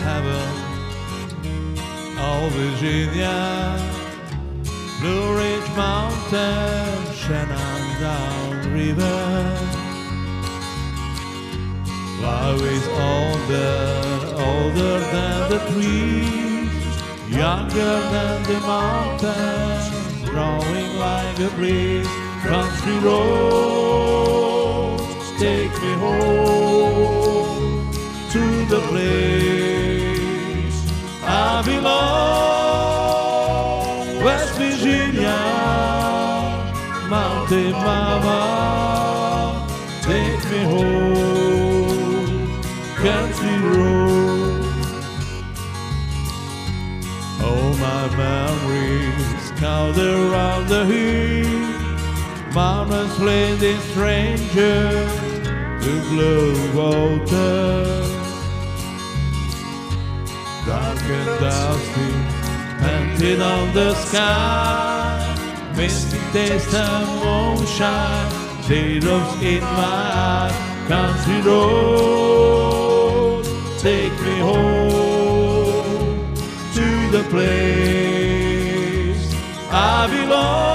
heaven. Oh, Virginia, Blue Ridge Mountain, Shenandoah River. Life is older than the trees, younger than the mountains, growing like a breeze. Country roads take me home to the place I belong. West Virginia, Mountain Mama, take me home. Country road. Oh, my memories gather around the hill. Mountains leading strangers to blue water. Dark and dusty, painted on the sky. Misty taste and moonshine, teardrops in my eyes. Country road, take me home to the place I belong.